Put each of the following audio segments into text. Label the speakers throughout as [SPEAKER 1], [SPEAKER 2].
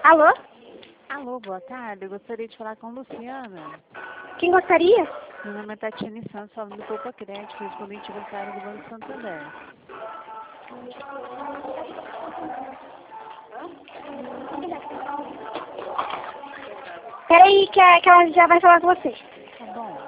[SPEAKER 1] Alô?
[SPEAKER 2] Alô, boa tarde. Eu gostaria de falar com a Luciana.
[SPEAKER 1] Quem gostaria?
[SPEAKER 2] Meu nome é Tatiane Santos, falando do Poupa Crédito, correspondente bancário do Banco Santander.
[SPEAKER 1] Peraí que ela já vai falar com você.
[SPEAKER 2] Tá bom.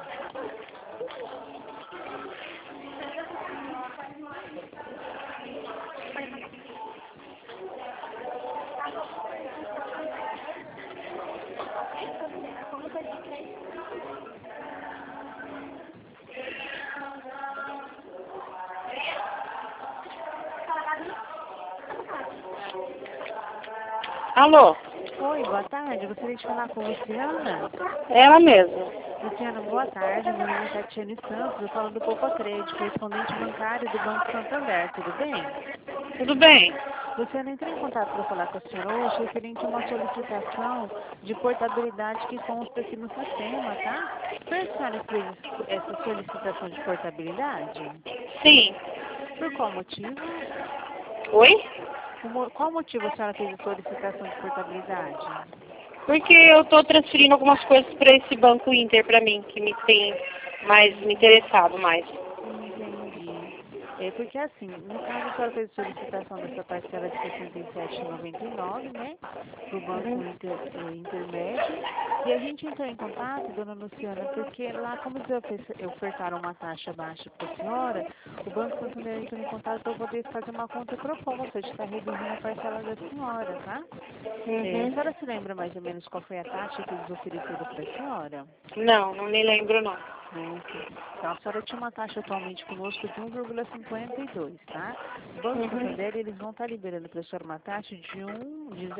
[SPEAKER 3] Alô?
[SPEAKER 2] Oi, boa tarde. Eu gostaria de falar com a Luciana.
[SPEAKER 3] Ela mesma.
[SPEAKER 2] Luciana, boa tarde. Meu nome é Tatiane Santos, eu falo do Poupa Crédito, correspondente bancário do Banco Santander. Tudo bem?
[SPEAKER 3] Tudo bem?
[SPEAKER 2] Luciana, entrei em contato para falar com a senhora hoje referente a uma solicitação de portabilidade que consta aqui no sistema, tá? Foi a senhora que fez essa solicitação de portabilidade?
[SPEAKER 3] Sim.
[SPEAKER 2] Por qual motivo?
[SPEAKER 3] Oi?
[SPEAKER 2] Qual motivo a senhora fez a solicitação de portabilidade?
[SPEAKER 3] Porque eu estou transferindo algumas coisas para esse Banco Inter para mim, que me tem me interessado mais.
[SPEAKER 2] Entendi. É porque assim, no caso a senhora fez a solicitação dessa parcela de R$ 67,99, né? Para o Banco Intermédio. E a gente entrou em contato, dona Luciana, porque lá como eles ofertaram uma taxa baixa para a senhora, o Banco Santander entrou em contato para poder fazer uma contraproposta de estar reduzindo a parcela da senhora, tá? A senhora se lembra mais ou menos qual foi a taxa que eles ofereceram para a senhora?
[SPEAKER 3] Não me lembro não.
[SPEAKER 2] Não, sim. Então, a senhora tinha uma taxa atualmente conosco de 1,52, tá? O Banco Santander, eles vão estar liberando para a senhora uma taxa de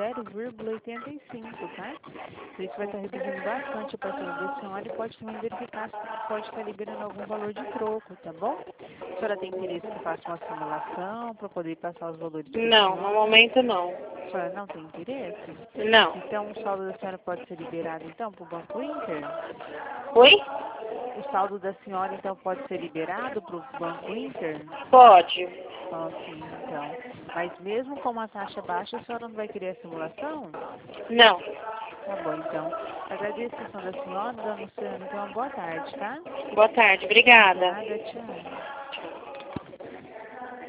[SPEAKER 2] 0,85, tá? Então, isso vai estar reduzindo bastante a parcela da senhora e pode também verificar se pode estar liberando algum valor de troco, tá bom? A senhora tem interesse que faça uma simulação para poder passar os valores para a
[SPEAKER 3] Não,
[SPEAKER 2] senhora?
[SPEAKER 3] no momento não.
[SPEAKER 2] A senhora não tem interesse?
[SPEAKER 3] Não.
[SPEAKER 2] Então, o saldo da senhora pode ser liberado, então, para o Banco Inter?
[SPEAKER 3] Oi?
[SPEAKER 2] O saldo da senhora, então, pode ser liberado para o Banco Inter?
[SPEAKER 3] Pode.
[SPEAKER 2] Sim, então. Mas mesmo com uma taxa baixa, a senhora não vai querer a simulação?
[SPEAKER 3] Não.
[SPEAKER 2] Tá bom, então. Agradeço a atenção da senhora, dona Luciana. Então, uma boa tarde, tá?
[SPEAKER 3] Boa tarde, obrigada.
[SPEAKER 2] Obrigada, tchau.
[SPEAKER 3] Tchau.